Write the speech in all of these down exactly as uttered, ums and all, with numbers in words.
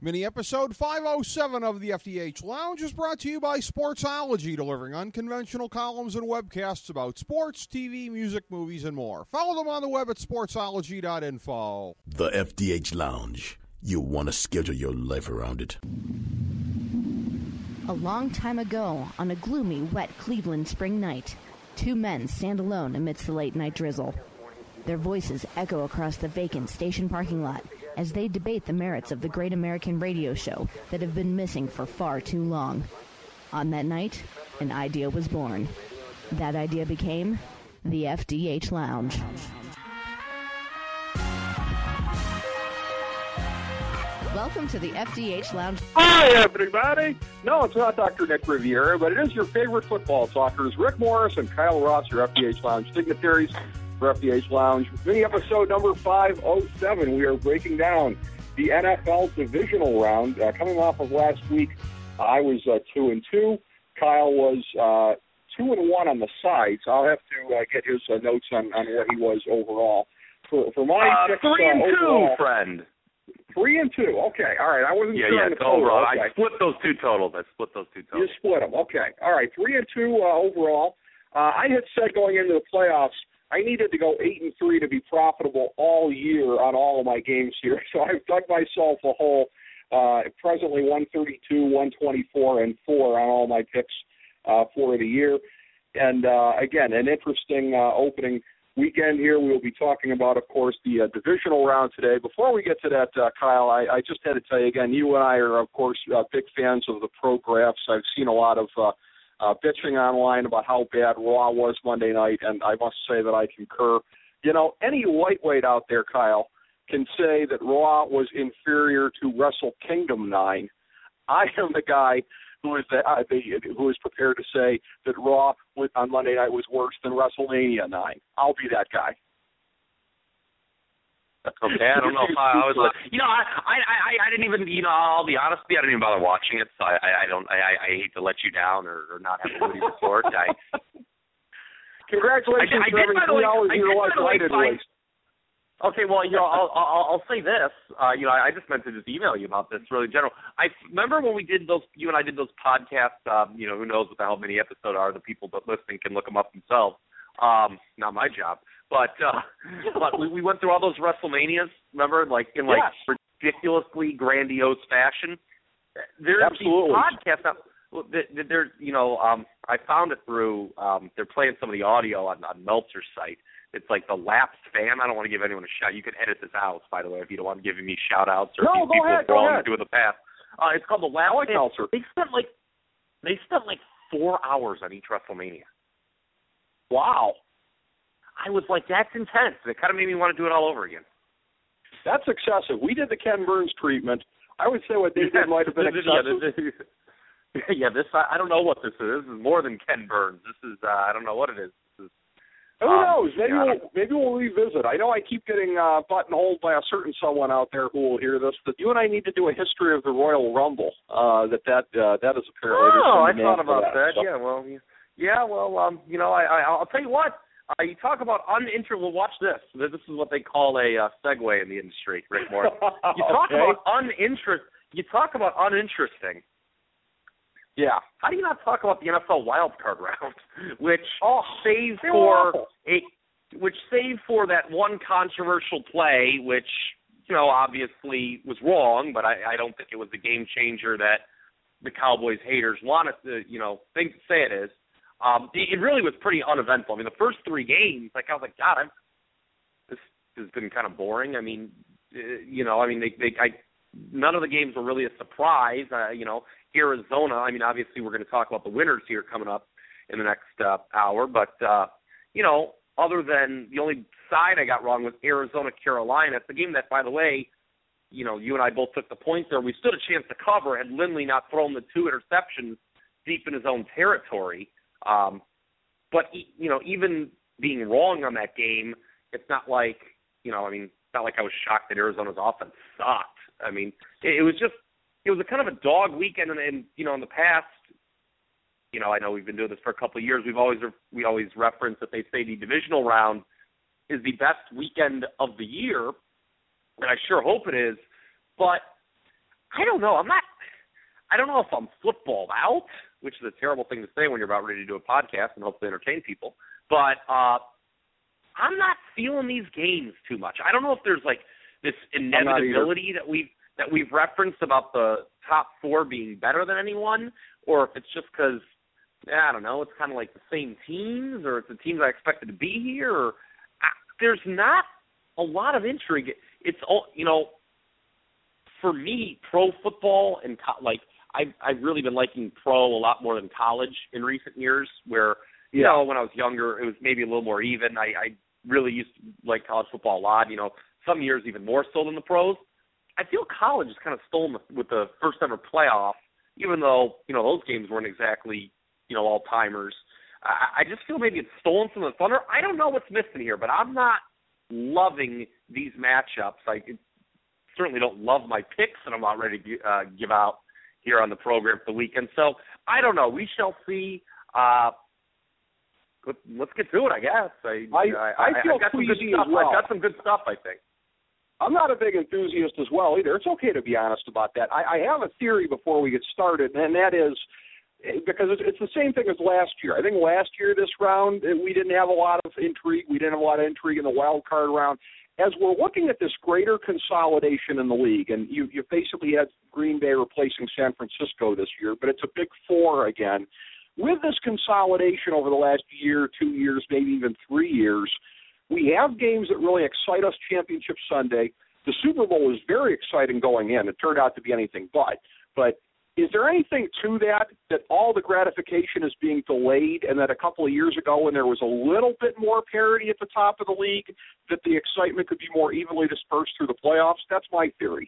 Mini episode five oh seven of the F D H Lounge is brought to you by Sportsology, delivering unconventional columns and webcasts about sports, T V, music, movies, and more. Follow them on the web at sportsology dot info. The F D H Lounge. You'll want to schedule your life around it. A long time ago, on a gloomy, wet Cleveland spring night, two men stand alone amidst the late-night drizzle. Their voices echo across the vacant station parking lot as they debate the merits of the great American radio show that have been missing for far too long. On that night, an idea was born. That idea became the F D H Lounge. Welcome to the F D H Lounge. Hi, everybody. No, it's not Doctor Nick Riviera, but it is your favorite football talkers, Rick Morris and Kyle Ross, your F D H Lounge dignitaries for F D H Lounge. Mini episode number five oh seven. We are breaking down the N F L divisional round. Uh, coming off of last week, I was uh, two and two. Kyle was uh, two and one on the side, so I'll have to uh, get his uh, notes on, on what he was overall. For, for my uh, picks, three and uh, two, overall, friend. Three and two. Okay, all right. I wasn't yeah, sure yeah, on the total. total. Okay. I split those two totals. I split those two totals. You split them. Okay. All right. Three and two uh, overall. Uh, I had said going into the playoffs, I needed to go eight and three to be profitable all year on all of my games here. So I've dug myself a hole. Uh, presently, one thirty-two, one twenty-four, and four on all my picks uh, for the year. And uh, again, an interesting uh, opening weekend here. We will be talking about, of course, the uh, divisional round today. Before we get to that, uh, Kyle, I, I just had to tell you again, you and I are, of course, uh, big fans of the pro graphs. I've seen a lot of uh, uh, bitching online about how bad Raw was Monday night, and I must say that I concur. You know, any lightweight out there, Kyle, can say that Raw was inferior to Wrestle Kingdom nine. I am the guy who is the, uh, the who is prepared to say that Raw on Monday night was worse than WrestleMania nine. I'll be that guy. Okay, I don't know if I, I was like, you know, I, I, I, I didn't even, you know, I'll be honest with you, I didn't even bother watching it, so I, I don't, I, I hate to let you down or, or not have a good report. I, Congratulations I, I for having three hours of your life I did waste. Okay, well, you know, I'll, I'll, I'll say this. Uh, you know, I, I just meant to just email you about this, really general. I remember when we did those, you and I did those podcasts. Um, you know, who knows what the hell many episodes are? The people that listening can look them up themselves. Um, not my job, but uh, but we, we went through all those WrestleManias. Remember, like in like yes. ridiculously grandiose fashion. There's Absolutely. these podcasts. Now, there's, you know, um, I found it through. Um, they're playing some of the audio on, on Meltzer's site. It's like the lapsed fan. I don't want to give anyone a shout. You can edit this out, by the way, if you don't want to give me shout-outs or no, if people ahead, wrong to do in the past. Uh, it's called the lapsed like fan. Meltzer. They spent like they spent like four hours on each WrestleMania. Wow. I was like, that's intense. It kind of made me want to do it all over again. That's excessive. We did the Ken Burns treatment. I would say what they did might have been excessive. Yeah, this, yeah, this I, I don't know what this is. This is more than Ken Burns. This is uh, I don't know what it is. This is Who um, knows? Maybe yeah, we'll maybe we'll revisit. I know I keep getting uh, buttonholed by a certain someone out there who will hear this. That you and I need to do a history of the Royal Rumble. Uh, that that uh, that is apparently. Oh, I thought about that. that. So. Yeah, well, yeah, well, um, you know, I, I I'll tell you what. Uh, you talk about uninteresting. Well, watch this. This is what they call a uh, segue in the industry, Rick Morris. You talk okay. about uninterest. You talk about uninteresting. Yeah. How do you not talk about the N F L wild card round, which oh, save for awful. a, which save for that one controversial play, which you know obviously was wrong, but I, I don't think it was the game changer that the Cowboys haters wanted to, you know, think say it is. Um, it, it really was pretty uneventful. I mean, the first three games, like I was like, God, I'm, this has been kind of boring. I mean, uh, you know, I mean, they, they, I, none of the games were really a surprise. Uh, you know, Arizona. I mean, obviously, we're going to talk about the winners here coming up in the next uh, hour. But uh, you know, other than the only side I got wrong was Arizona, Carolina. It's a game that, by the way, you know, you and I both took the points there. We stood a chance to cover had Lindley not thrown the two interceptions deep in his own territory. Um, but, you know, even being wrong on that game, it's not like, you know, I mean, it's not like I was shocked that Arizona's offense sucked. I mean, it, it was just, it was a kind of a dog weekend. And, and, you know, in the past, you know, I know we've been doing this for a couple of years. We've always, we always reference that they say the divisional round is the best weekend of the year. And I sure hope it is. But I don't know. I'm not. I don't know if I'm footballed out, which is a terrible thing to say when you're about ready to do a podcast and hopefully entertain people. But uh, I'm not feeling these games too much. I don't know if there's like this inevitability that we've that we've referenced about the top four being better than anyone, or if it's just because, I don't know, it's kind of like the same teams, or it's the teams I expected to be here. Or, I, there's not a lot of intrigue. It's all, you know, for me, pro football and co- like I've I've really been liking pro a lot more than college in recent years. Where you yeah. know, when I was younger, it was maybe a little more even. I, I really used to like college football a lot. You know, some years even more so than the pros. I feel college is kind of stolen with the first ever playoff, even though, you know, those games weren't exactly, you know, all-timers. I, I just feel maybe it's stolen from the Thunder. I don't know what's missing here, but I'm not loving these matchups. I certainly don't love my picks that I'm not ready to uh, give out here on the program for the weekend. So, I don't know. We shall see. Uh, let's get to it, I guess. I, I, I, I feel I've got some good queasy stuff. as well. I've got some good stuff, I think. I'm not a big enthusiast as well either. It's okay to be honest about that. I, I have a theory before we get started, and that is because it's, it's the same thing as last year. I think last year this round we didn't have a lot of intrigue. We didn't have a lot of intrigue in the wild card round. As we're looking at this greater consolidation in the league, and you, you basically had Green Bay replacing San Francisco this year, but it's a big four again. With this consolidation over the last year, two years, maybe even three years, we have games that really excite us. Championship Sunday. The Super Bowl was very exciting going in. It turned out to be anything but. But is there anything to that, that all the gratification is being delayed, and that a couple of years ago when there was a little bit more parity at the top of the league, that the excitement could be more evenly dispersed through the playoffs? That's my theory.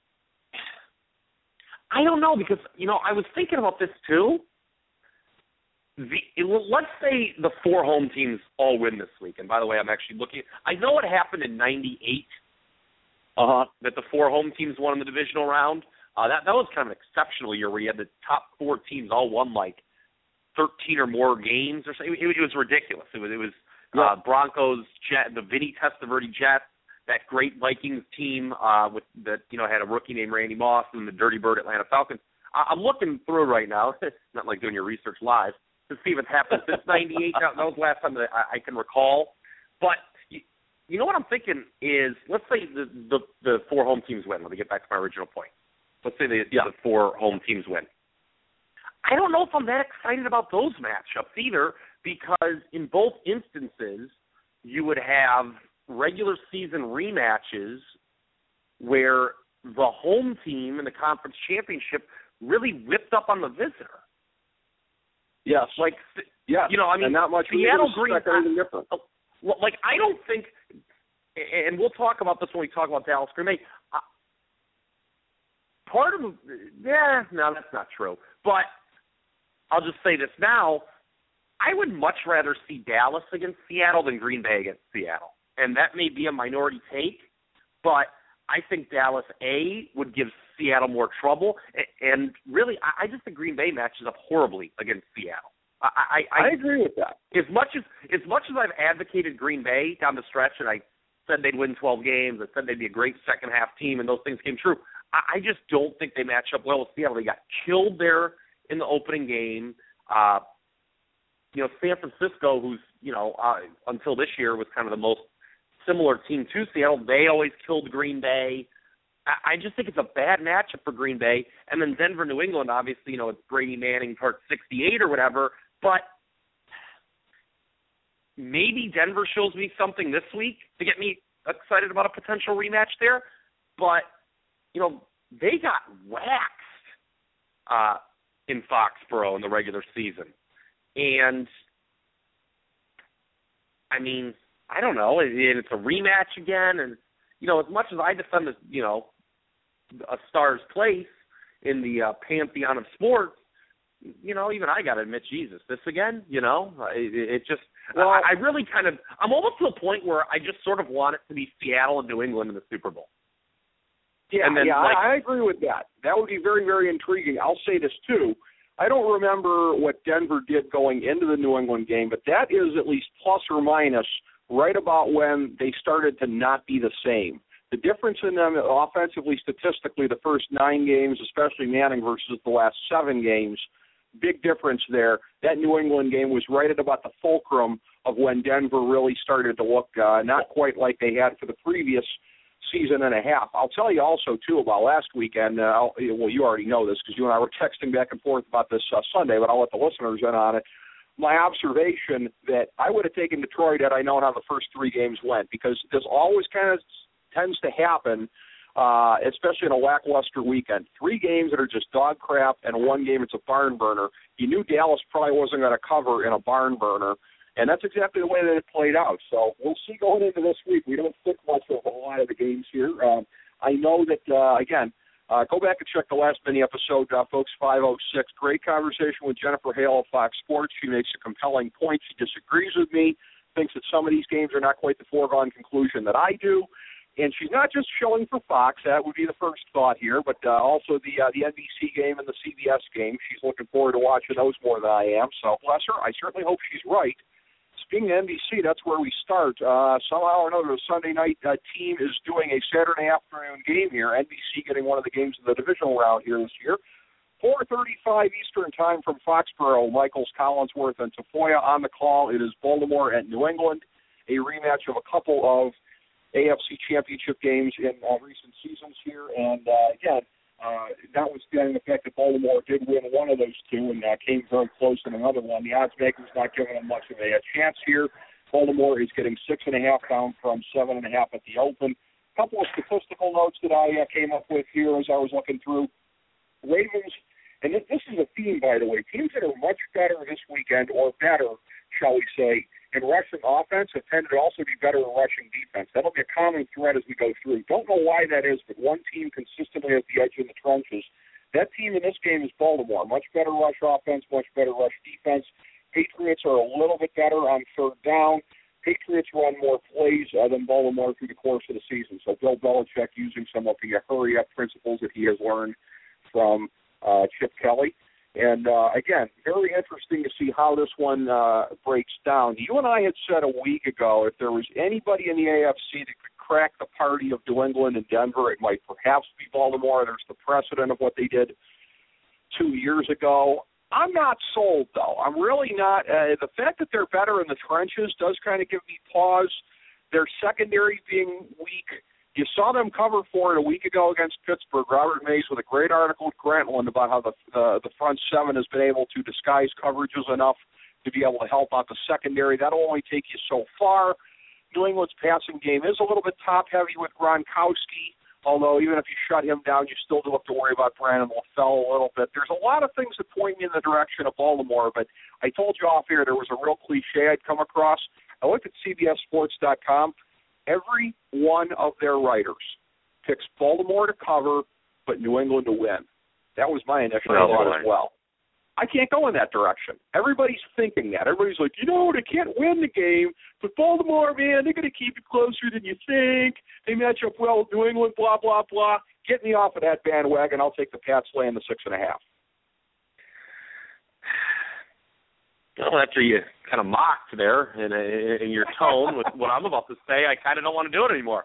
I don't know, because, you know, I was thinking about this too. The, let's say the four home teams all win this week. And by the way, I'm actually looking. I know what happened in ninety-eight, uh-huh, that the four home teams won in the divisional round. Uh, that that was kind of an exceptional year where you had the top four teams all won like thirteen or more games or something. It, it was ridiculous. It was it was uh, Broncos, Jet, the Vinny Testaverde Jets, that great Vikings team uh, with that you know had a rookie named Randy Moss, and the Dirty Bird Atlanta Falcons. I, I'm looking through right now. It's not like doing your research live to see if it's happened since ninety-eight. That was the last time that I, I can recall. But you, you know what I'm thinking is, let's say the, the the four home teams win. Let me get back to my original point. Let's say the, yeah. the four home teams win. I don't know if I'm that excited about those matchups either, because in both instances, you would have regular season rematches where the home team in the conference championship really whipped up on the visitor. Yes. Like, yes. you know, I mean, and not much Seattle Green, anything different. I, like, I don't think, and we'll talk about this when we talk about Dallas Green Bay. Uh, part of, yeah, no, that's not true. But I'll just say this now. I would much rather see Dallas against Seattle than Green Bay against Seattle. And that may be a minority take, but I think Dallas, A, would give Seattle more trouble. And really, I just think Green Bay matches up horribly against Seattle. I, I, I agree with that. As much as as much as I've advocated Green Bay down the stretch, and I said they'd win twelve games, I said they'd be a great second half team, and those things came true, I, I just don't think they match up well with Seattle. They got killed there in the opening game. Uh, you know, San Francisco, who's, you know, uh, until this year was kind of the most similar team to Seattle, they always killed Green Bay. I, I just think it's a bad matchup for Green Bay. And then Denver, New England, obviously, you know, it's Brady Manning part sixty-eight or whatever, but maybe Denver shows me something this week to get me excited about a potential rematch there. But, you know, they got waxed uh, in Foxborough in the regular season. And, I mean, I don't know. And it's a rematch again. And, you know, as much as I defend, the, you know, a star's place in the uh, pantheon of sports, you know, even I got to admit, Jesus, this again, you know, it, it just, well, I, I really kind of, I'm almost to a point where I just sort of want it to be Seattle and New England in the Super Bowl. Yeah, and then, yeah, like, I, I agree with that. That would be very, very intriguing. I'll say this, too. I don't remember what Denver did going into the New England game, but that is at least plus or minus right about when they started to not be the same. The difference in them offensively, statistically, the first nine games, especially Manning versus the last seven games, big difference there. That New England game was right at about the fulcrum of when Denver really started to look uh, not quite like they had for the previous season and a half. I'll tell you also, too, about last weekend. Uh, I'll, well, you already know this because you and I were texting back and forth about this uh, Sunday, but I'll let the listeners in on it. My observation that I would have taken Detroit had I known how the first three games went, because this always kind of tends to happen, uh, especially in a lackluster weekend. Three games that are just dog crap, and one game it's a barn burner. You knew Dallas probably wasn't going to cover in a barn burner, and that's exactly the way that it played out. So we'll see going into this week. We don't think much of a lot of the games here. Um, I know that, uh, again, uh, go back and check the last mini episode, uh, folks, five oh six. Great conversation with Jennifer Hale of Fox Sports. She makes a compelling point. She disagrees with me, thinks that some of these games are not quite the foregone conclusion that I do. And she's not just showing for Fox. That would be the first thought here, but uh, also the uh, the N B C game and the C B S game. She's looking forward to watching those more than I am. So bless her. I certainly hope she's right. Speaking of N B C, that's where we start. Uh, somehow or another, the Sunday night uh, team is doing a Saturday afternoon game here. N B C getting one of the games in the divisional round here this year. four thirty-five Eastern time from Foxborough. Michaels, Collinsworth, and Tafoya on the call. It is Baltimore at New England, a rematch of a couple of A F C championship games in uh, recent seasons here. And, uh, again, uh, notwithstanding the fact that Baltimore did win one of those two and uh, came very close in another one, the odds makers not giving them much of a, a chance here. Baltimore is getting six and a half down from seven and a half at the open. A couple of statistical notes that I uh, came up with here as I was looking through. Ravens, and this, this is a theme, by the way, teams that are much better this weekend, or better, shall we say, in rushing offense have tended to also be better in rushing defense. That'll be a common thread as we go through. Don't know why that is, but one team consistently has the edge in the trenches. That team in this game is Baltimore. Much better rush offense, much better rush defense. Patriots are a little bit better on third down. Patriots run more plays uh, than Baltimore through the course of the season. So Bill Belichick using some of the hurry-up principles that he has learned from uh, Chip Kelly. And, uh, again, very interesting to see how this one uh, breaks down. You and I had said a week ago if there was anybody in the A F C that could crack the party of New England and Denver, it might perhaps be Baltimore. There's the precedent of what they did two years ago. I'm not sold, though. I'm really not. Uh, the fact that they're better in the trenches does kind of give me pause. Their secondary being weak. You saw them cover for it a week ago against Pittsburgh. Robert Mays with a great article with Grantland about how the uh, the front seven has been able to disguise coverages enough to be able to help out the secondary. That'll only take you so far. New England's passing game is a little bit top-heavy with Gronkowski, although even if you shut him down, you still do have to worry about Brandon LaFell a little bit. There's a lot of things that point me in the direction of Baltimore, but I told you off air there was a real cliche I'd come across. I looked at C B S Sports dot com. Every one of their writers picks Baltimore to cover, but New England to win. That was my initial well, thought as well. I can't go in that direction. Everybody's thinking that. Everybody's like, you know, they can't win the game, but Baltimore, man, they're going to keep it closer than you think. They match up well with New England, blah, blah, blah. Get me off of that bandwagon. I'll take the Pats laying the six and a half. Well, after you kind of mocked there in, a, in your tone with what I'm about to say, I kind of don't want to do it anymore.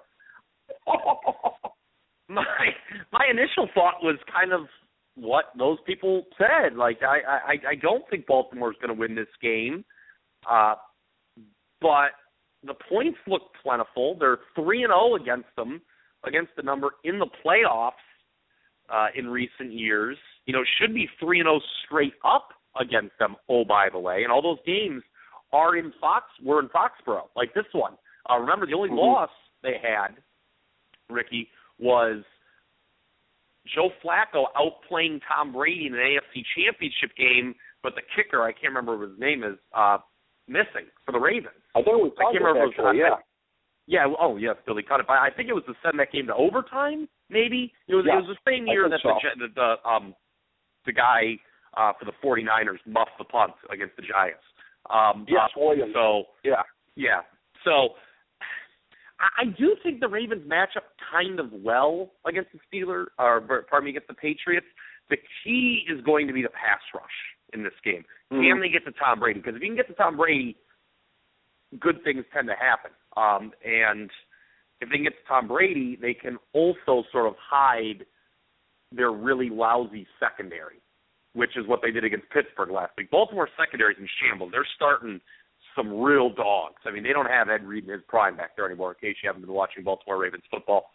my my initial thought was kind of what those people said. Like, I, I, I don't think Baltimore's going to win this game, uh, but the points look plentiful. They're three and zero against them, against the number in the playoffs uh, in recent years. You know, should be three and zero straight up against them, oh, by the way. And all those games are in Fox, were in Foxborough, like this one. Uh, remember, the only mm-hmm. loss they had, Ricky, was Joe Flacco outplaying Tom Brady in an A F C championship game, but the kicker, I can't remember what his name is, uh, missing for the Ravens. I think it was I can't remember actually, it was, yeah. Yeah, oh, yes, Billy cut it. But I think it was to send that game to overtime, maybe. It was, yeah, it was the same year that so. the, the, um, the guy uh, for the 49ers muffed the punt against the Giants. Um, yes, uh, Williams. So, yeah. Yeah. So, I, I do think the Ravens match up kind of well against the Steelers, or pardon me, against the Patriots. The key is going to be the pass rush in this game. Mm-hmm. Can they get to Tom Brady? Because if you can get to Tom Brady, good things tend to happen. Um, and if they can get to Tom Brady, they can also sort of hide their really lousy secondary, which is what they did against Pittsburgh last week. Baltimore secondary's in shambles. They're starting some real dogs. I mean, they don't have Ed Reed in his prime back there anymore, in case you haven't been watching Baltimore Ravens football.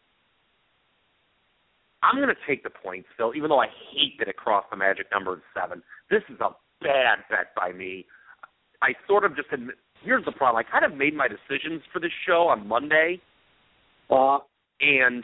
I'm going to take the points still, even though I hate that it crossed the magic number of seven. This is a bad bet by me. I sort of just admit, here's the problem. I kind of made my decisions for this show on Monday, uh, and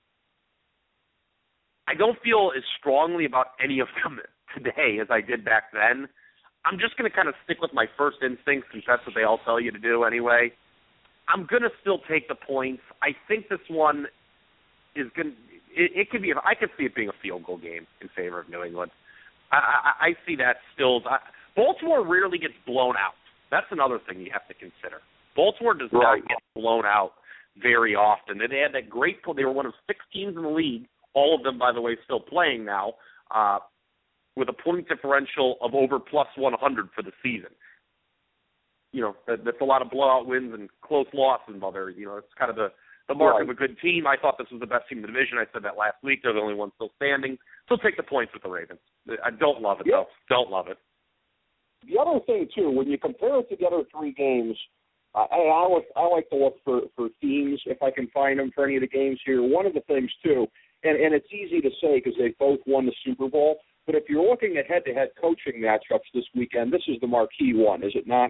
I don't feel as strongly about any of them today as I did back then. I'm just going to kind of stick with my first instincts, because that's what they all tell you to do anyway. I'm going to still take the points. I think this one is going to It, it could be. I could see it being a field goal game in favor of New England. I, I, I see that still. I, Baltimore rarely gets blown out. That's another thing you have to consider. Baltimore does right. not get blown out very often. They had that great. They were one of six teams in the league. All of them, by the way, still playing now, uh, with a point differential of over plus one hundred for the season. You know, that, that's a lot of blowout wins and close losses involved there. You know, it's kind of the The mark right. of a good team. I thought this was the best team in the division. I said that last week. They're the only ones still standing. So take the points with the Ravens. I don't love it, yeah. though. Don't love it. The other thing, too, when you compare it together three games, I, I, look, I like to look for, for themes, if I can find them for any of the games here. One of the things, too, and, and it's easy to say because they both won the Super Bowl, but if you're looking at head-to-head coaching matchups this weekend, this is the marquee one, is it not?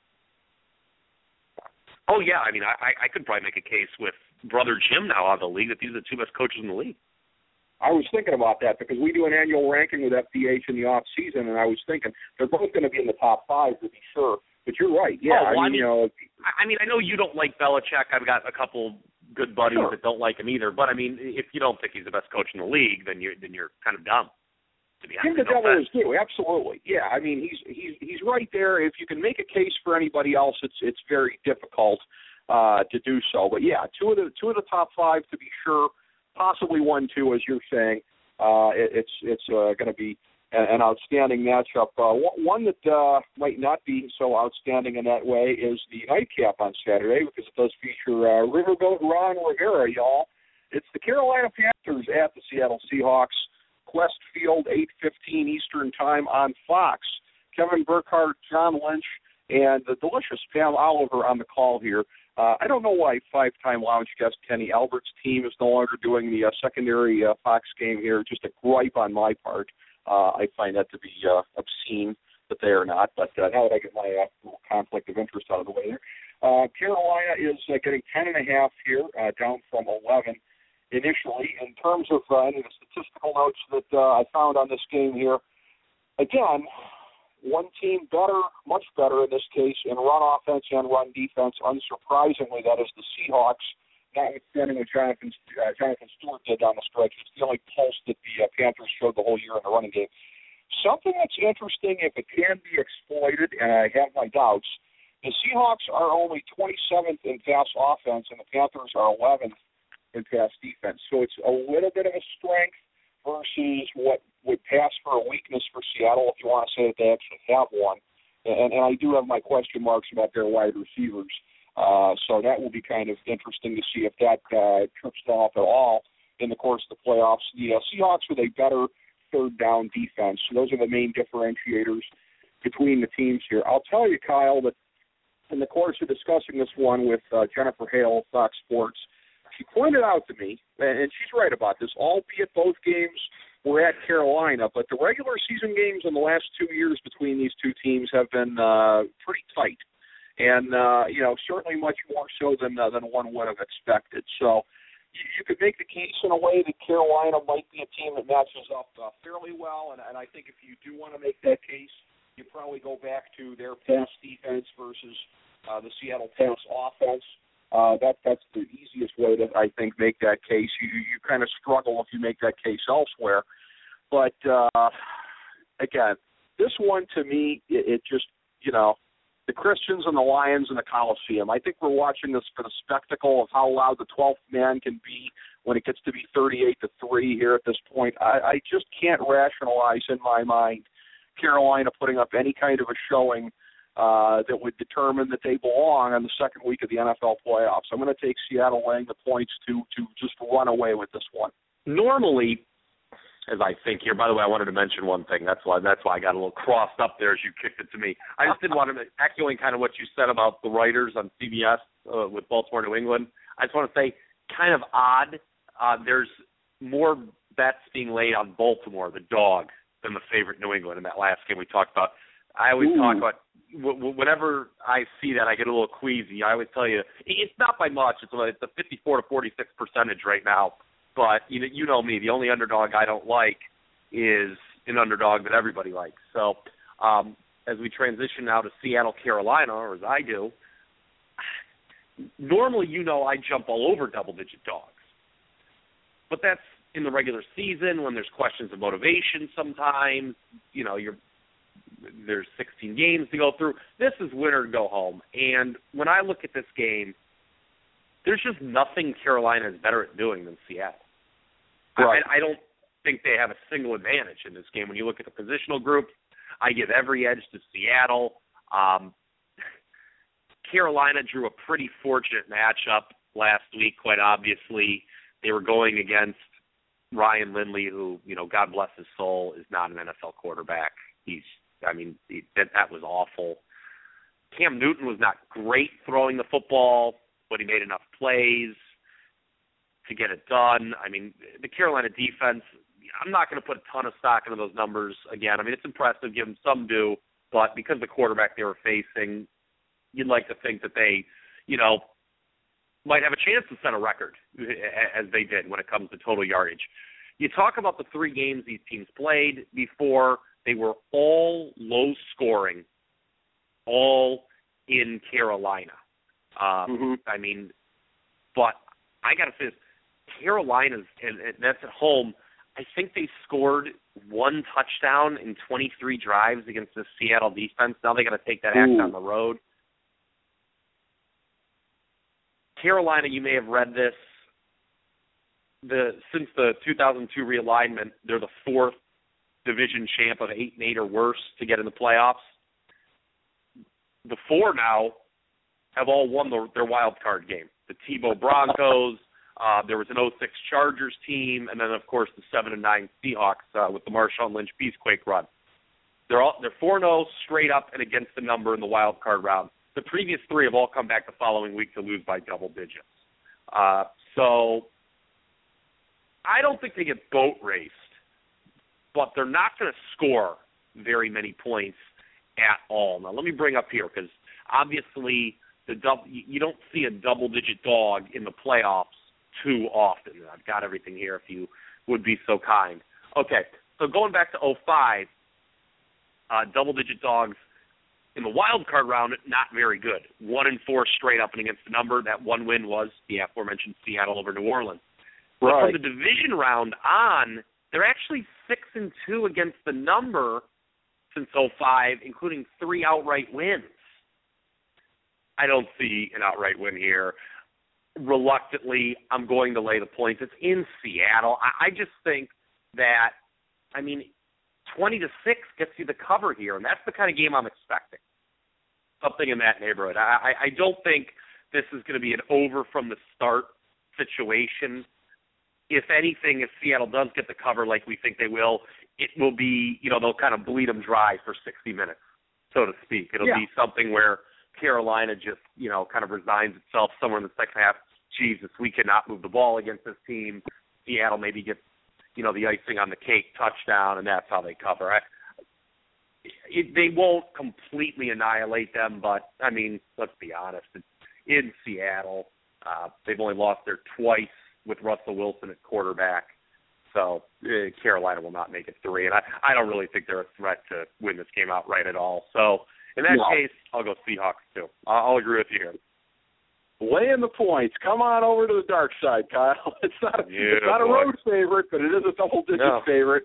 Oh, yeah. I mean, I, I could probably make a case with brother Jim now out of the league that these are the two best coaches in the league. I was thinking about that because we do an annual ranking with F D H in the off season, and I was thinking they're both going to be in the top five to be sure. But you're right, yeah. Oh, well, I, mean, I mean, you know, I mean, I know you don't like Belichick. I've got a couple good buddies sure. that don't like him either. But I mean, if you don't think he's the best coach in the league, then you're then you're kind of dumb. To be honest, Jim the Devil is too. Absolutely, yeah. I mean, he's he's he's right there. If you can make a case for anybody else, it's it's very difficult uh, to do so. But yeah, two of the two of the top five to be sure. Possibly one, two, as you're saying. Uh, it, it's it's uh, going to be an, an outstanding matchup. Uh, one that uh, might not be so outstanding in that way is the nightcap on Saturday because it does feature uh, Riverboat Ron Rivera, y'all. It's the Carolina Panthers at the Seattle Seahawks. Quest Field, eight fifteen Eastern Time on Fox. Kevin Burkhardt, John Lynch, and the delicious Pam Oliver on the call here. Uh, I don't know why five-time lounge guest Kenny Albert's team is no longer doing the uh, secondary uh, Fox game here. Just a gripe on my part. Uh, I find that to be uh, obscene that they are not. But uh, now that I get my uh, little conflict of interest out of the way there. Uh, Carolina is uh, getting ten and a half here, uh, down from eleven initially. In terms of uh, any of the statistical notes that uh, I found on this game here, again, one team better, much better in this case, in run offense and run defense. Unsurprisingly, that is the Seahawks, notwithstanding what Jonathan, uh, Jonathan Stewart did down the stretch. It's the only pulse that the uh, Panthers showed the whole year in the running game. Something that's interesting, if it can be exploited, and I have my doubts, the Seahawks are only twenty-seventh in pass offense, and the Panthers are eleventh in pass defense. So it's a little bit of a strength versus what would pass for a weakness for Seattle, if you want to say that they actually have one. And, and I do have my question marks about their wide receivers. Uh, so that will be kind of interesting to see if that uh, trips them off at all in the course of the playoffs. The uh, Seahawks with a better third down defense. So those are the main differentiators between the teams here. I'll tell you, Kyle, that in the course of discussing this one with uh, Jennifer Hale, Fox Sports, she pointed out to me, and she's right about this, albeit both games were at Carolina, but the regular season games in the last two years between these two teams have been uh, pretty tight, and uh, you know certainly much more so than uh, than one would have expected. So you, you could make the case in a way that Carolina might be a team that matches up uh, fairly well, and, and I think if you do want to make that case, you probably go back to their pass defense versus uh, the Seattle pass offense. Uh, that that's the easiest way to, I think, make that case. You you kind of struggle if you make that case elsewhere. But, uh, again, this one to me, it, it just, you know, the Christians and the Lions in the Coliseum. I think we're watching this for the spectacle of how loud the twelfth man can be when it gets to be thirty-eight to three here at this point. I, I just can't rationalize in my mind Carolina putting up any kind of a showing uh, that would determine that they belong on the second week of the N F L playoffs. I'm going to take Seattle laying the points to to just run away with this one. Normally, as I think here, by the way, I wanted to mention one thing. That's why that's why I got a little crossed up there as you kicked it to me. I just didn't want to, echoing kind of what you said about the writers on C B S uh, with Baltimore, New England. I just want to say, kind of odd. Uh, there's more bets being laid on Baltimore, the dog, than the favorite New England in that last game we talked about. I always Ooh. talk about, w- w- whenever I see that, I get a little queasy. I always tell you, it's not by much. It's a, it's a fifty-four to forty-six percentage right now. But you know, you know me, the only underdog I don't like is an underdog that everybody likes. So um, as we transition now to Seattle, Carolina, or as I do, normally, you know, I jump all over double-digit dogs. But that's in the regular season when there's questions of motivation sometimes. You know, you're there's sixteen games to go through. This is win or go home. And when I look at this game, there's just nothing Carolina is better at doing than Seattle. Right. I, I don't think they have a single advantage in this game. When you look at the positional group, I give every edge to Seattle. Um, Carolina drew a pretty fortunate matchup last week, quite obviously. They were going against Ryan Lindley, who, you know, God bless his soul, is not an N F L quarterback. He's, I mean, he, that, that was awful. Cam Newton was not great throwing the football, but he made enough plays to get it done. I mean, the Carolina defense, I'm not going to put a ton of stock into those numbers again. I mean, it's impressive, give them some due, but because of the quarterback they were facing, you'd like to think that they, you know, might have a chance to set a record, as they did when it comes to total yardage. You talk about the three games these teams played before, they were all low scoring, all in Carolina. Um, mm-hmm. I mean, but I got to say this, Carolina's, and, and that's at home, I think they scored one touchdown in twenty-three drives against the Seattle defense. Now they got to take that act Ooh. on the road. Carolina, you may have read this, the since the two thousand two realignment, they're the fourth division champ of eight and eight or worse to get in the playoffs. The four now have all won the, their wild card game. The Tebow Broncos, uh, there was an oh six Chargers team, and then of course the seven and nine Seahawks uh, with the Marshawn Lynch Peacequake run. They're all they're four and oh straight up and against the number in the wild card round. The previous three have all come back the following week to lose by double digits. Uh, so I don't think they get boat raced, but they're not going to score very many points at all. Now, let me bring up here, because obviously the dub- you don't see a double-digit dog in the playoffs too often. I've got everything here if you would be so kind. Okay, so going back to oh five, uh, double-digit dogs in the wild card round, not very good. One and four straight up and against the number. That one win was the aforementioned Seattle over New Orleans. But right. from the division round on, they're actually six and two against the number since oh five, including three outright wins. I don't see an outright win here. Reluctantly, I'm going to lay the points. It's in Seattle. I, I just think that, I mean, twenty to six gets you the cover here, and that's the kind of game I'm expecting. Something in that neighborhood. I, I don't think this is going to be an over from the start situation. If anything, if Seattle does get the cover like we think they will, it will be, you know, they'll kind of bleed them dry for sixty minutes, so to speak. It'll yeah. be something where Carolina just, you know, kind of resigns itself somewhere in the second half. Jesus, we cannot move the ball against this team. Seattle maybe gets, you know, the icing on the cake touchdown, and that's how they cover. I, it, they won't completely annihilate them, but, I mean, let's be honest. It's in Seattle. Uh, they've only lost there twice with Russell Wilson at quarterback. So uh, Carolina will not make it three. And I, I don't really think they're a threat to win this game outright at all. So in that no. case, I'll go Seahawks too. I'll, I'll agree with you here. Lay in the points. Come on over to the dark side, Kyle. It's not, yeah, it's not a road favorite, but it is a double-digit no. favorite.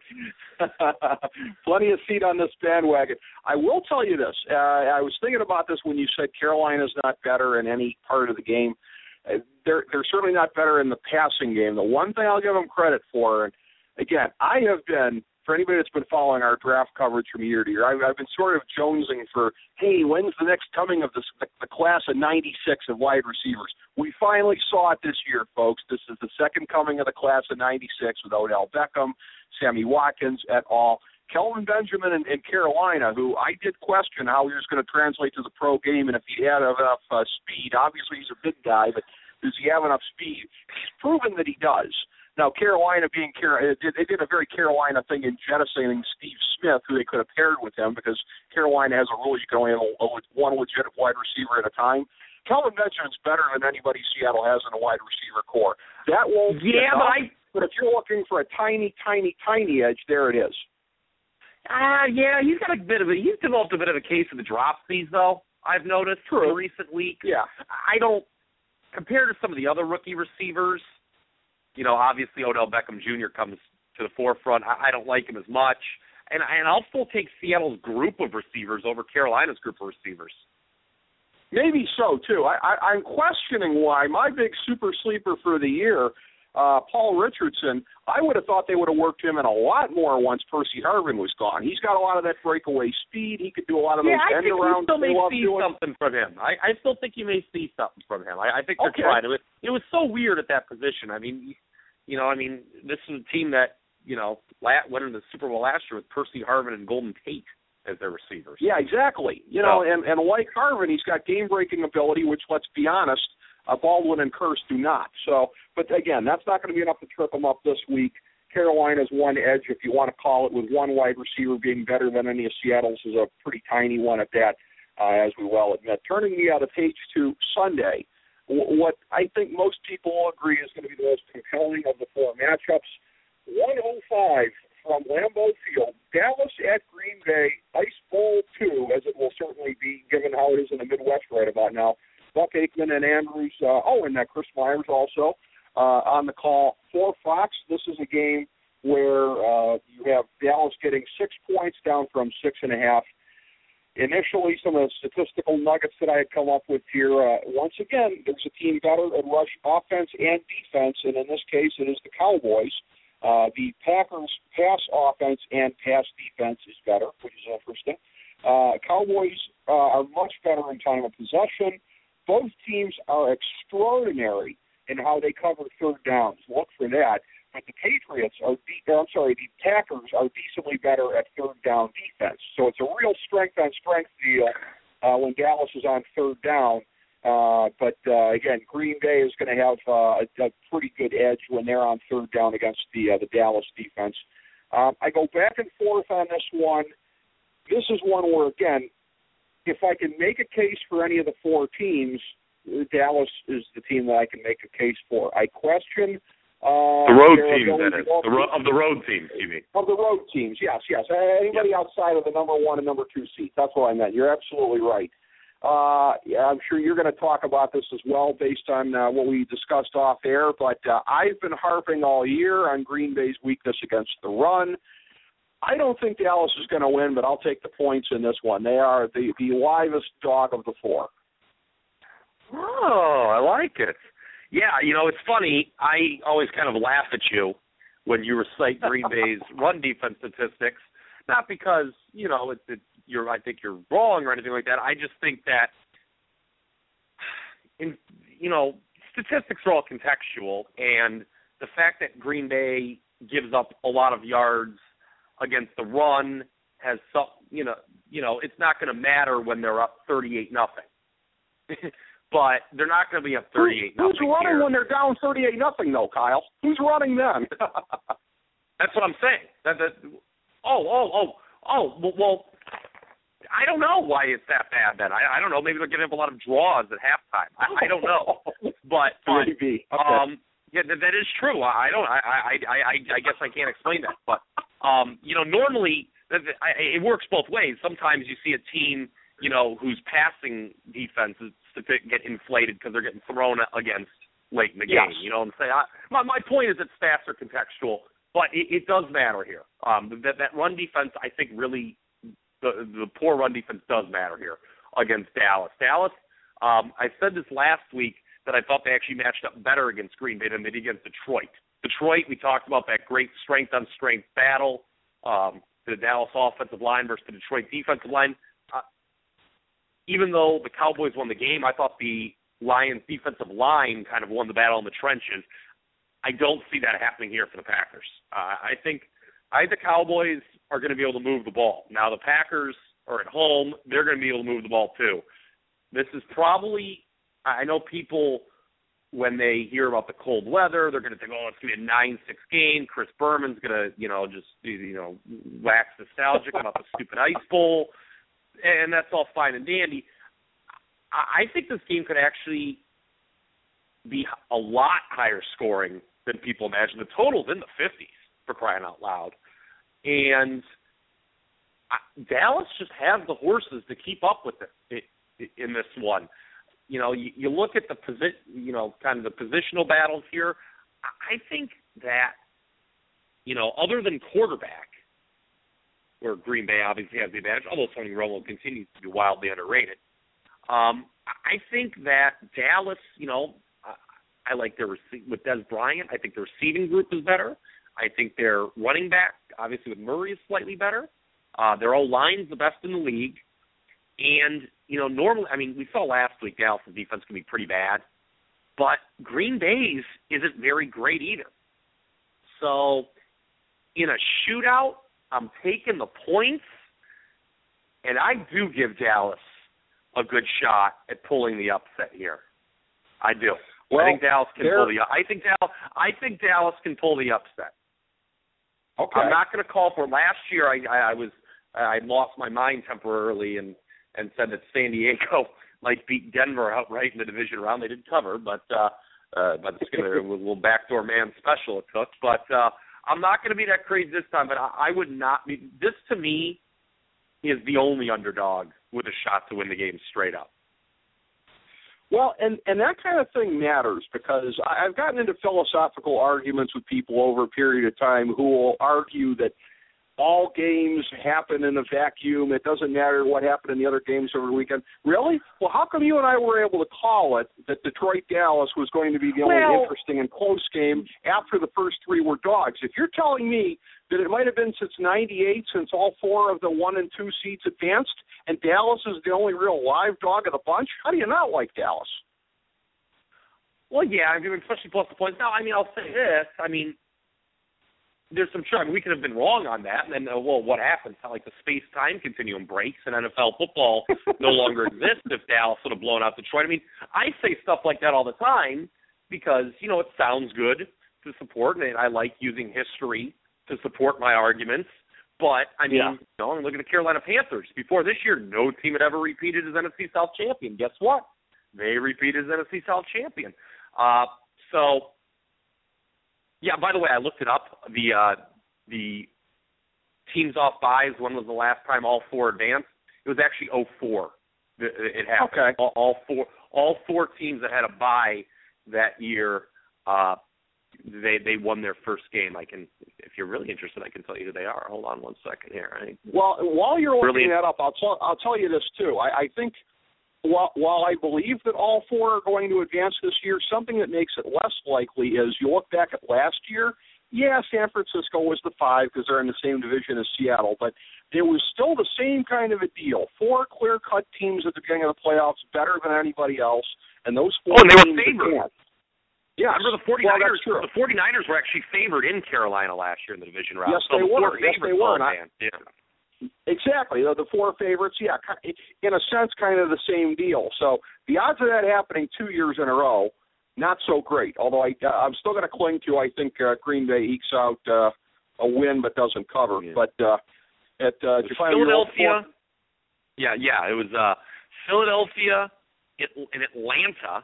Plenty of seat on this bandwagon. I will tell you this. Uh, I was thinking about this when you said Carolina's not better in any part of the game. Uh, they're, they're certainly not better in the passing game. The one thing I'll give them credit for, and again, I have been for anybody that's been following our draft coverage from year to year, I've, I've been sort of jonesing for, hey, when's the next coming of this, the, the class of ninety-six of wide receivers? We finally saw it this year, folks. This is the second coming of the class of ninety-six with Odell Beckham, Sammy Watkins, et al. Kelvin Benjamin in, in Carolina, who I did question how he was going to translate to the pro game and if he had enough uh, speed. Obviously, he's a big guy, but does he have enough speed? He's proven that he does. Now, Carolina being Carolina, they did a very Carolina thing in jettisoning Steve Smith, who they could have paired with him, because Carolina has a rule you can only have a, a, one legit wide receiver at a time. Kelvin Benjamin's better than anybody Seattle has in a wide receiver core. That won't be yeah, enough, but, I, but if you're looking for a tiny, tiny, tiny edge, there it is. Uh, yeah, he's got a bit of a, he's developed a bit of a case of the dropsies, though, I've noticed True. in recent weeks. Yeah. I don't, compared to some of the other rookie receivers, you know, obviously Odell Beckham Junior comes to the forefront. I, I don't like him as much. And, and I'll still take Seattle's group of receivers over Carolina's group of receivers. Maybe so, too. I, I, I'm questioning why my big super sleeper for the year, uh, Paul Richardson, I would have thought they would have worked him in a lot more once Percy Harvin was gone. He's got a lot of that breakaway speed. He could do a lot of yeah, those end arounds. Yeah, I think you still may see doing. something from him. I, I still think you may see something from him. I, I think they're okay. trying to. It, it was so weird at that position. I mean, you know, I mean, this is a team that, you know, went into the Super Bowl last year with Percy Harvin and Golden Tate as their receivers. Yeah, exactly. You know, and, and like Harvin, he's got game-breaking ability, which, let's be honest, uh, Baldwin and Kearse do not. So, but again, that's not going to be enough to trip them up this week. Carolina's one edge, if you want to call it, with one wide receiver being better than any of Seattle's, is a pretty tiny one at that, uh, as we well admit. Turning the other page to Sunday, w- what I think most people will agree is going to be the most compelling of the four matchups. one oh five from Lambeau Field, Dallas at Green Bay, Ice Bowl two, as it will certainly be given how it is in the Midwest right about now. Buck Aikman and Andrews, uh, oh, and that Chris Myers also uh, on the call for Fox. This is a game where uh, you have Dallas getting six points down from six and a half. Initially, some of the statistical nuggets that I had come up with here, uh, once again, there's a team better at rush offense and defense, and in this case, it is the Cowboys. Uh, the Packers' pass offense and pass defense is better, which is interesting. Uh, Cowboys uh, are much better in time of possession. Both teams are extraordinary in how they cover third downs. Look for that. But the Patriots are, de- I'm sorry, the Packers are decently better at third down defense. So it's a real strength-on-strength deal uh, when Dallas is on third down. Uh, but, uh, again, Green Bay is going to have uh, a, a pretty good edge when they're on third down against the uh, the Dallas defense. Um, I go back and forth on this one. This is one where, again, if I can make a case for any of the four teams, Dallas is the team that I can make a case for. I question uh, the road teams, that is. The ro- of the road teams, you mean? Of the road teams, yes, yes. Anybody yep. outside of the number one and number two seats. That's what I meant. You're absolutely right. Uh, yeah, I'm sure you're going to talk about this as well based on uh, what we discussed off air, but uh, I've been harping all year on Green Bay's weakness against the run. I don't think Dallas is going to win, but I'll take the points in this one. They are the, the livest dog of the four. Oh, I like it. Yeah, you know, it's funny. I always kind of laugh at you when you recite Green Bay's run defense statistics, not because, you know, it, it, you're, I think you're wrong or anything like that. I just think that, in, you know, statistics are all contextual, and the fact that Green Bay gives up a lot of yards against the run has some, you know, you know, it's not going to matter when they're up thirty-eight nothing. But they're not going to be up thirty-eight nothing. Who's running here. when they're down thirty-eight nothing, though, Kyle? Who's running then? That's what I'm saying. That, that, oh, oh, oh, oh. Well, well, I don't know why it's that bad. Then I, I don't know. Maybe they're getting up a lot of draws at halftime. I, I don't know. But, but maybe. Okay. Um, yeah, that, that is true. I don't. I, I, I, I guess I can't explain that. But um, you know, normally it works both ways. Sometimes you see a team, you know, whose passing defense is to get inflated because they're getting thrown against late in the game. Yes. You know what I'm saying? I, my my point is that stats are contextual, but it, it does matter here. Um, that that run defense, I think, really the the poor run defense does matter here against Dallas. Dallas, um, I said this last week that I thought they actually matched up better against Green Bay than they did against Detroit. Detroit, we talked about that great strength on strength battle. um, the Dallas offensive line versus the Detroit defensive line. Uh, even though the Cowboys won the game, I thought the Lions defensive line kind of won the battle in the trenches. I don't see that happening here for the Packers. Uh, I think I think the Cowboys are going to be able to move the ball. Now the Packers are at home; they're going to be able to move the ball too. This is probably, I know people, when they hear about the cold weather, they're going to think, oh, it's going to be a nine six game. Chris Berman's going to, you know, just, you know, wax nostalgic about the stupid ice bowl, and that's all fine and dandy. I think this game could actually be a lot higher scoring than people imagine. The total's in the fifties, for crying out loud. And Dallas just has the horses to keep up with it in this one. You know, you, you look at the position, you know, kind of the positional battles here. I think that, you know, other than quarterback, where Green Bay obviously has the advantage, although Tony Romo continues to be wildly underrated. Um, I think that Dallas, you know, I, I like their rece- with Des Bryant. I think their receiving group is better. I think their running back, obviously with Murray, is slightly better. Uh, their O-line's the best in the league. And, you know, normally, I mean, we saw last week Dallas' defense can be pretty bad. But Green Bay's isn't very great either. So, in a shootout, I'm taking the points. And I do give Dallas a good shot at pulling the upset here. I do. Well, I think Dallas can pull the. I think Dallas. I think Dallas can pull the upset. Okay. I'm not going to call for it. Last year. I, I, I was. I lost my mind temporarily and, and said that San Diego might beat Denver outright in the division round. They didn't cover, but uh, uh, but it's going to a little backdoor man special it took. But uh, I'm not going to be that crazy this time. But I, I would not be. This to me is the only underdog with a shot to win the game straight up. Well, and, and that kind of thing matters because I've gotten into philosophical arguments with people over a period of time who will argue that all games happen in a vacuum. It doesn't matter what happened in the other games over the weekend. Really? Well, how come you and I were able to call it that Detroit-Dallas was going to be the only well, interesting and close game after the first three were dogs? If you're telling me that it might have been since ninety-eight, since all four of the one and two seeds advanced, and Dallas is the only real live dog of the bunch, how do you not like Dallas? Well, yeah, I mean, especially plus the points. Now, I mean, I'll say this. I mean, there's some truth. I mean, we could have been wrong on that, and then, uh, well, what happens? How, like, the space-time continuum breaks, and N F L football no longer exists if Dallas would have blown out Detroit. I mean, I say stuff like that all the time because, you know, it sounds good to support, and I like using history to support my arguments. But, I mean, yeah. you know, I'm looking at the Carolina Panthers. Before this year, no team had ever repeated as N F C South champion. Guess what? They repeated as N F C South champion. Uh, so, yeah, by the way, I looked it up. The uh, the teams off buys, when was the last time all four advanced? It was actually oh four. It happened. Okay. All, all four all four teams that had a bye that year, uh, they they won their first game. I can, if you're really interested, I can tell you who they are. Hold on one second here. I, well, while you're looking really, that up, I'll tell I'll tell you this too. I, I think while, while I believe that all four are going to advance this year, something that makes it less likely is you look back at last year. Yeah, San Francisco was the five because they're in the same division as Seattle, but it was still the same kind of a deal. Four clear-cut teams at the beginning of the playoffs, better than anybody else, and those four oh, and they teams were favored. Advanced. Yeah, remember the 49ers? Well, the 49ers were actually favored in Carolina last year in the division round. Yes, so they the were. Yes, they were. I, yeah. Exactly. The, the four favorites, yeah, in a sense, kind of the same deal. So the odds of that happening two years in a row, not so great. Although I, uh, I'm still going to cling to, I think uh, Green Bay ekes out uh, a win but doesn't cover. Yeah. But uh, at uh, did you find Philadelphia, yeah, yeah, it was uh, Philadelphia and Atlanta,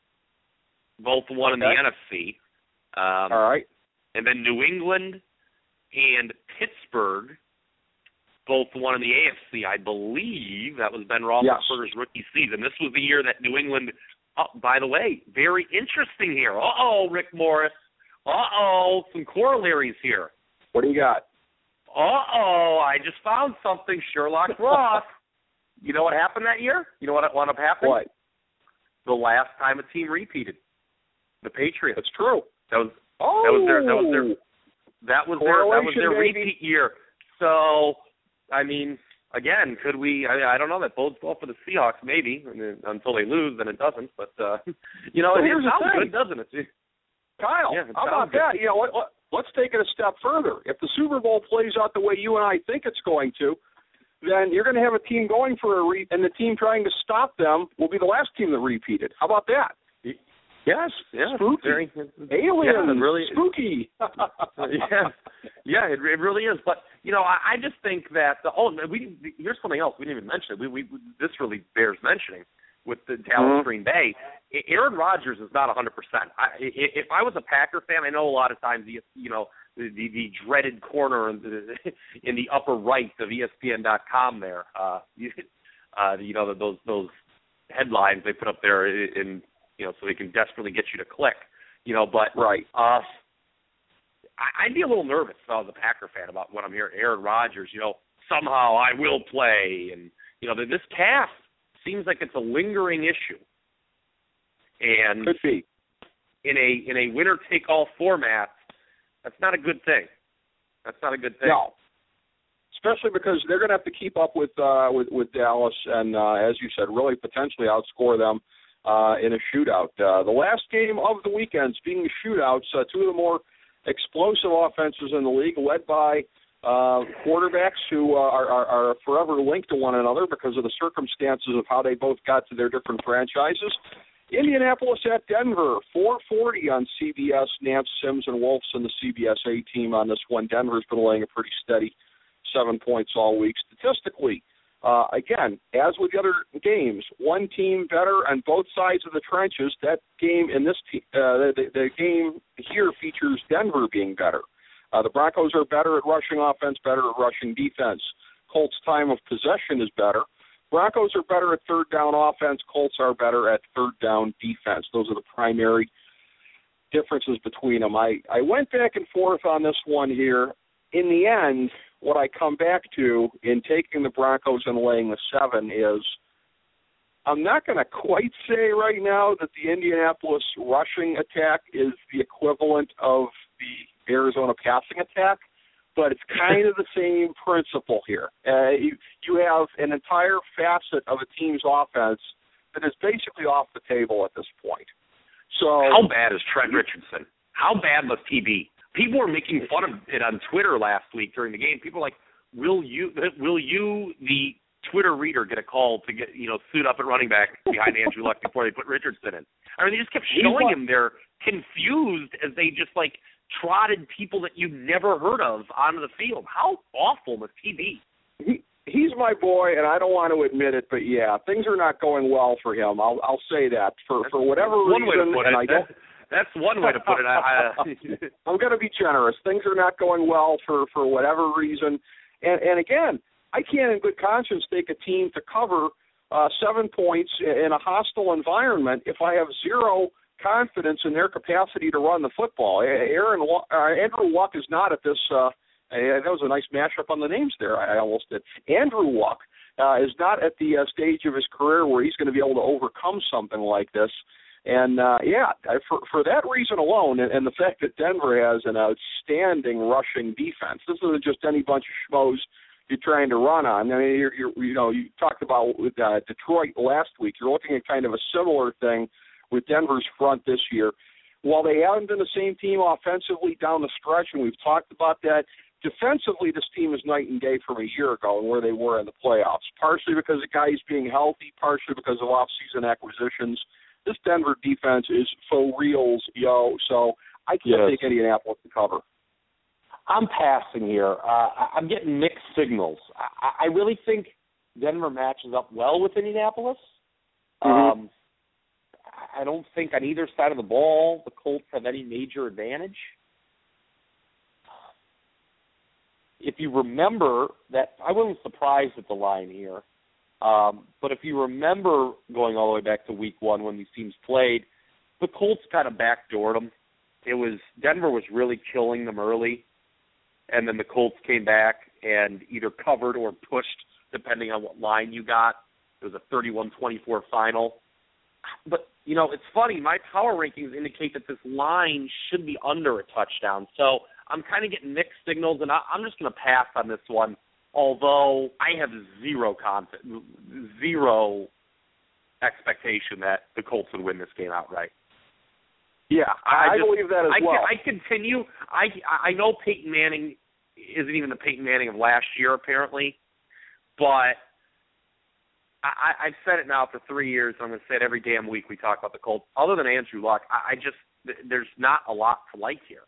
both won okay. in the N F C. Um, All right. And then New England and Pittsburgh both won in the A F C. I believe that was Ben Roethlisberger's yes. rookie season. This was the year that New England, oh, by the way, very interesting here. Uh-oh, Rick Morris. Uh-oh, some corollaries here. What do you got? Uh-oh, I just found something. Sherlock Ross. You know what happened that year? You know what wound up happening? What? The last time a team repeated. The Patriots. That's true. That was oh. that was their that was their that was their that was their repeat year. So, I mean, again, could we? I, I don't know. That bodes well for the Seahawks, maybe, I mean, until they lose, then it doesn't. But uh, you know, well, it, here's it the sounds thing. good, doesn't it? Kyle, yeah, it how about good. that? You know, let, let, let's take it a step further. If the Super Bowl plays out the way you and I think it's going to, then you're going to have a team going for a re- and the team trying to stop them will be the last team that repeated. How about that? Yes, yeah, spooky, very, alien, yeah, really spooky. yeah, yeah, it, it really is. But you know, I, I just think that the oh, we here's something else we didn't even mention. We, we this really bears mentioning with the Dallas mm-hmm. Green Bay. Aaron Rodgers is not one hundred percent. If I was a Packer fan, I know a lot of times the you know the the, the dreaded corner in the, in the upper right of E S P N dot com there. Uh, you, uh, you know those those headlines they put up there in. You know, so they can desperately get you to click, you know, but right. uh, I, I'd be a little nervous if I was a Packer fan about what I'm hearing. Aaron Rodgers, you know, somehow I will play. And, you know, this calf seems like it's a lingering issue. And could be. In a, in a winner-take-all format, that's not a good thing. That's not a good thing. No. Especially because they're going to have to keep up with, uh, with, with Dallas and, uh, as you said, really potentially outscore them. Uh, in a shootout. Uh, the last game of the weekend, speaking of shootouts, uh, two of the more explosive offenses in the league, led by uh, quarterbacks who uh, are, are, are forever linked to one another because of the circumstances of how they both got to their different franchises. Indianapolis at Denver, four forty on C B S. Nance, Sims, and Wolf's and the C B S A team on this one. Denver's been laying a pretty steady seven points all week. Statistically, Uh, again, as with the other games, one team better on both sides of the trenches. That game in this te- uh, the, the game here features Denver being better. Uh, the Broncos are better at rushing offense, better at rushing defense. Colts' time of possession is better. Broncos are better at third down offense. Colts are better at third down defense. Those are the primary differences between them. I, I went back and forth on this one here. In the end, what I come back to in taking the Broncos and laying the seven is I'm not going to quite say right now that the Indianapolis rushing attack is the equivalent of the Arizona passing attack, but it's kind of the same principle here. Uh, you, you have an entire facet of a team's offense that is basically off the table at this point. So how bad is Trent Richardson? How bad must he be? People were making fun of it on Twitter last week during the game. People were like, will you, will you, the Twitter reader, get a call to get, you know, suit up at running back behind Andrew Luck before they put Richardson in? I mean, they just kept showing him they're confused as they just, like, trotted people that you never heard of onto the field. How awful must he be? He, he's my boy, and I don't want to admit it, but, yeah, things are not going well for him. I'll, I'll say that. For, for whatever one reason, way to put and it. I don't... That's one way to put it. I, I, I'm going to be generous. Things are not going well for, for whatever reason. And, and again, I can't in good conscience take a team to cover uh, seven points in a hostile environment if I have zero confidence in their capacity to run the football. Aaron, uh, Andrew Luck is not at this. Uh, that was a nice mashup on the names there. I almost did. Andrew Luck uh, is not at the uh, stage of his career where he's going to be able to overcome something like this. And, uh, yeah, for, for that reason alone, and, and the fact that Denver has an outstanding rushing defense, this isn't just any bunch of schmoes you're trying to run on. I mean, you're, you're, you know, you talked about with uh, Detroit last week. You're looking at kind of a similar thing with Denver's front this year. While they haven't been the same team offensively down the stretch, and we've talked about that, defensively this team is night and day from a year ago and where they were in the playoffs, partially because of guys being healthy, partially because of off-season acquisitions. This Denver defense is for reals, yo. So I can't yes. take Indianapolis to cover. I'm passing here. Uh, I'm getting mixed signals. I, I really think Denver matches up well with Indianapolis. Mm-hmm. Um, I don't think on either side of the ball the Colts have any major advantage. If you remember that, I wasn't surprised at the line here. Um, but if you remember going all the way back to week one when these teams played, the Colts kind of backdoored them. It was Denver was really killing them early, and then the Colts came back and either covered or pushed, depending on what line you got. It was a thirty-one twenty-four final. But, you know, it's funny. My power rankings indicate that this line should be under a touchdown. So I'm kind of getting mixed signals, and I, I'm just going to pass on this one, although I have zero confidence, zero expectation that the Colts would win this game outright. Yeah, I, I just, believe that as I, well. I continue. I I know Peyton Manning isn't even the Peyton Manning of last year, apparently, but I, I've said it now for three years, and I'm going to say it every damn week we talk about the Colts. Other than Andrew Luck, I, I just there's not a lot to like here.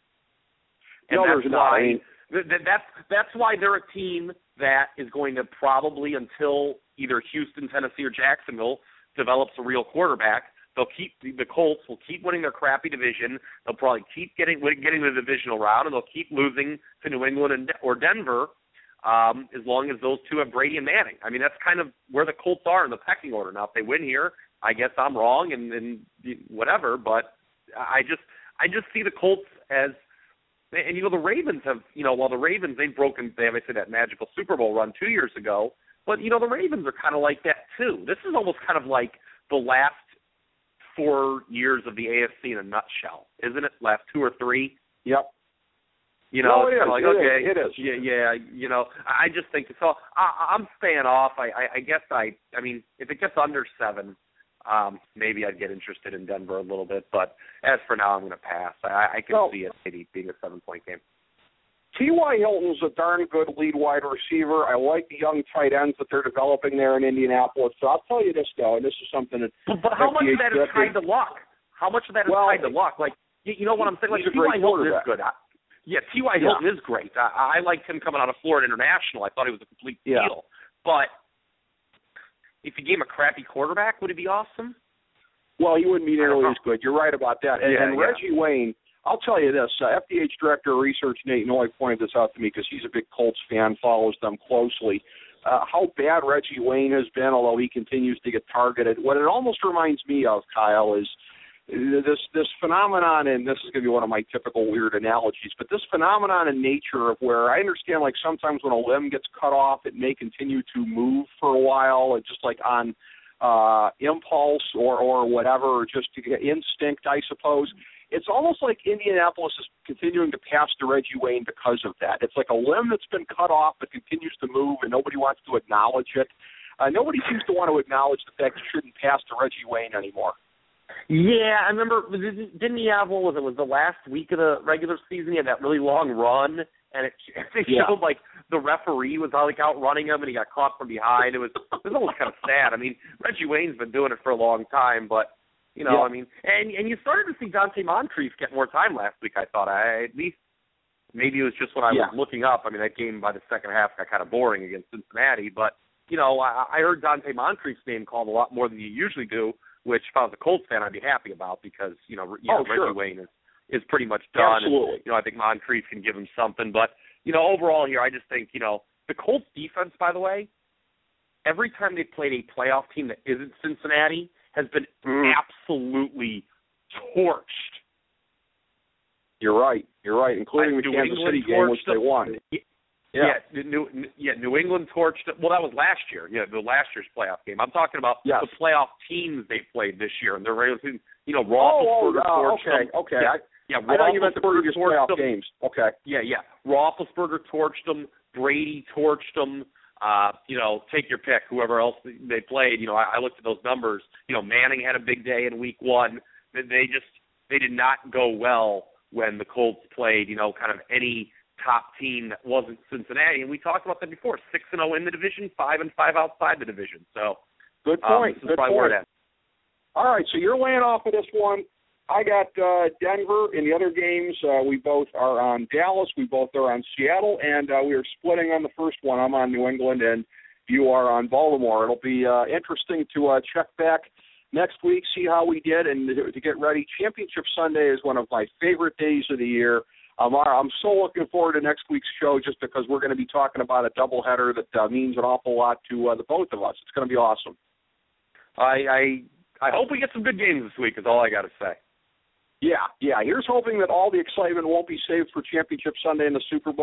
And no, that's there's why, not. I mean, that, that's that's why they're a team that is going to probably, until either Houston, Tennessee, or Jacksonville develops a real quarterback, they'll keep the Colts will keep winning their crappy division. They'll probably keep getting getting to the divisional round, and they'll keep losing to New England and, or Denver um, as long as those two have Brady and Manning. I mean, that's kind of where the Colts are in the pecking order. Now, if they win here, I guess I'm wrong and, and whatever. But I just I just see the Colts as, and you know, the Ravens have, you know, while the Ravens they've broken, they obviously that magical Super Bowl run two years ago. But you know, the Ravens are kind of like that too. This is almost kind of like the last four years of the A F C in a nutshell, isn't it? Last two or three. Yep. You know, no, it's it kind of is. like it okay, is. it is. Yeah, yeah. You know, I just think so. I, I'm staying off. I, I, I guess I. I mean, if it gets under seven, um, maybe I'd get interested in Denver a little bit. But as for now, I'm going to pass. I, I can well, see it maybe being a seven-point game. T Y. Hilton's a darn good lead wide receiver. I like the young tight ends that they're developing there in Indianapolis. So I'll tell you this, though, and this is something that. But, but how much of that is tied to luck? How much of that is well, tied to luck? Like, you, you know what I'm saying? Like, T Y. Hilton is good. I, yeah, T Y. Yeah. Hilton is great. I, I liked him coming out of Florida International. I thought he was a complete yeah. steal. But if you gave him a crappy quarterback, would he be awesome? Well, he wouldn't be nearly as good. You're right about that. And, yeah, and yeah. Reggie Wayne, I'll tell you this, uh, F D H Director of Research Nate Noy pointed this out to me because he's a big Colts fan, follows them closely. Uh, how bad Reggie Wayne has been, although he continues to get targeted. What it almost reminds me of, Kyle, is this this phenomenon, and this is going to be one of my typical weird analogies, but this phenomenon in nature of where I understand, like, sometimes when a limb gets cut off, it may continue to move for a while, and just like on uh, impulse or, or whatever, or just instinct, I suppose. It's almost like Indianapolis is continuing to pass to Reggie Wayne because of that. It's like a limb that's been cut off but continues to move, and nobody wants to acknowledge it. Uh, nobody seems to want to acknowledge the fact you shouldn't pass to Reggie Wayne anymore. Yeah, I remember, didn't he have, what was it, was the last week of the regular season, he had that really long run, and it, it yeah. showed, like, the referee was, like, outrunning him, and he got caught from behind. It was, it was almost kind of sad. I mean, Reggie Wayne's been doing it for a long time, but, you know, yeah. I mean, and and you started to see Dante Moncrief get more time last week, I thought. I, at least, maybe it was just when I yeah. was looking up. I mean, that game by the second half got kind of boring against Cincinnati, but, you know, I, I heard Dante Moncrief's name called a lot more than you usually do, which if I was a Colts fan, I'd be happy about because, you know, yeah, oh, Reggie sure. Wayne is, is pretty much done. Absolutely. And, you know, I think Moncrief can give him something. But, you know, overall here, I just think, you know, the Colts defense, by the way, every time they've played a playoff team that isn't Cincinnati has been mm. absolutely torched. You're right. You're right, including I, the New Kansas England City game, which they won. Yeah. Yeah. Yeah, New, yeah, New England torched. Well, that was last year. Yeah, the last year's playoff game. I'm talking about yes. the playoff teams they played this year, and they're regular season. You know, oh, Roethlisberger oh, torched okay, them. okay. Yeah, I, yeah I thought you meant the previous playoff them. games. Okay. Yeah, yeah. Roethlisberger torched them. Brady torched them. Uh, you know, take your pick. Whoever else they played. You know, I, I looked at those numbers. You know, Manning had a big day in Week One. They just they did not go well when the Colts played. You know, kind of any top team that wasn't Cincinnati, and we talked about that before. Six and zero in the division, five and five outside the division. So, good point. Um, this is good probably point. Where it is. All right, so you're laying off of this one. I got uh, Denver. In the other games, uh, we both are on Dallas. We both are on Seattle, and uh, we are splitting on the first one. I'm on New England, and you are on Baltimore. It'll be uh, interesting to uh, check back next week, see how we did, and to, to get ready. Championship Sunday is one of my favorite days of the year. Um, I'm so looking forward to next week's show just because we're going to be talking about a doubleheader that uh, means an awful lot to uh, the both of us. It's going to be awesome. I, I I hope we get some good games this week is all I got to say. Yeah, yeah. Here's hoping that all the excitement won't be saved for Championship Sunday in the Super Bowl.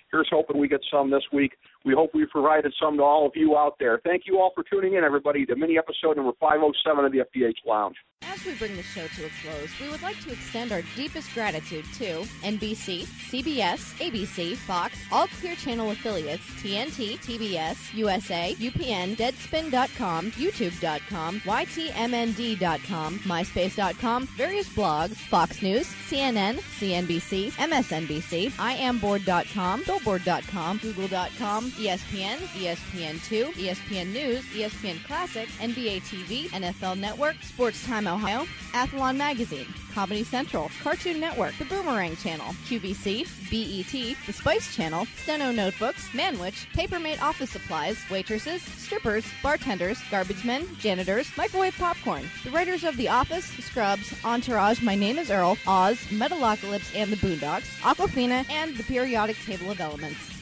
Here's hoping we get some this week. We hope we've provided some to all of you out there. Thank you all for tuning in, everybody, to mini episode number five oh seven of the F D H Lounge. As we bring the show to a close, we would like to extend our deepest gratitude to N B C, C B S, A B C, Fox, all Clear Channel affiliates, T N T, T B S, U S A, U P N, Deadspin dot com, YouTube dot com, Y T M N D dot com, MySpace dot com, various blogs, Fox News, C N N, C N B C, M S N B C, I am board dot com, Billboard dot com, Google dot com, E S P N, E S P N two, E S P N News, E S P N Classic, N B A T V, N F L Network, Sports Time Ohio, Athlon Magazine, Comedy Central, Cartoon Network, The Boomerang Channel, Q V C, B E T, The Spice Channel, Steno Notebooks, Manwich, Papermate Office Supplies, waitresses, strippers, bartenders, garbage men, janitors, microwave popcorn, the writers of The Office, Scrubs, Entourage, My Name is Earl, Oz, Metalocalypse and the Boondocks, Aquafina, and The Periodic Table of Elements.